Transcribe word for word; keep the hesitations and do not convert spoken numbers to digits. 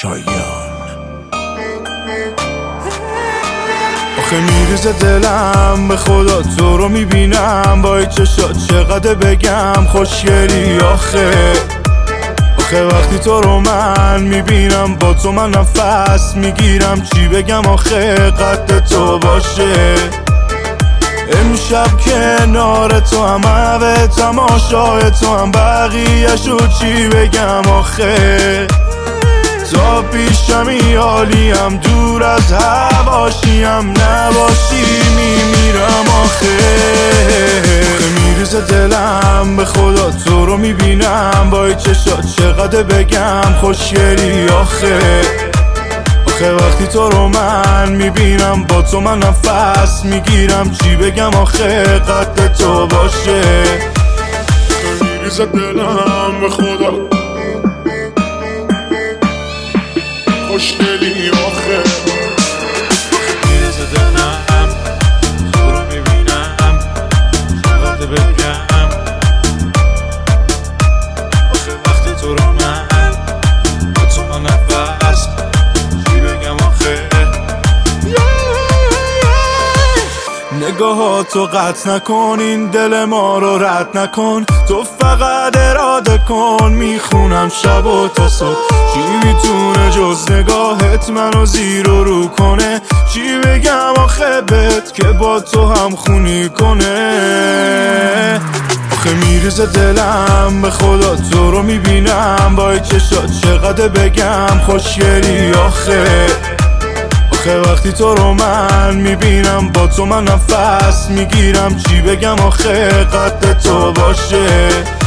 شایان. آخه میریزه دلم به خدا تو رو میبینم، با این چشات چقدر بگم خوشگلی. آخه آخه وقتی تو رو من میبینم، با تو من نفس میگیرم. چی بگم آخه قد تو باشه. امشب کنار تو هم به تماشای تو هم بقیه‌شو چی بگم آخه. تا پیشمی عالیم، دور از هواشیم، نباشی میمیرم آخه. آخه میریزه دلم به خدا تو رو میبینم، با این چشات چقدر بگم خوشگلی. آخه آخه وقتی تو رو من میبینم، با تو من نفس میگیرم. چی بگم آخه قد تو باشه. میریزه دلم به خدا خوشگلی. آخه میریزه دلم تو رو میبینم، چقدر بگم آخه وقتی تو رو من، با تو من نفس چی بگم آخه. نگاهاتو قطع نکن، این دل ما رو رد نکن. تو فقط اراده کن، میخونم شب و تا صبح. چی میتونه جز نگاهت منو زیر و رو کنه. چی بگم آخه بهت که با تو هم خونی کنه. آخه میریزه دلم به خدا تو رو میبینم، با این چشات چقدر بگم خوشگلی. آخه آخه وقتی تو رو من میبینم، با تو من نفس میگیرم. چی بگم آخه قد تو باشه.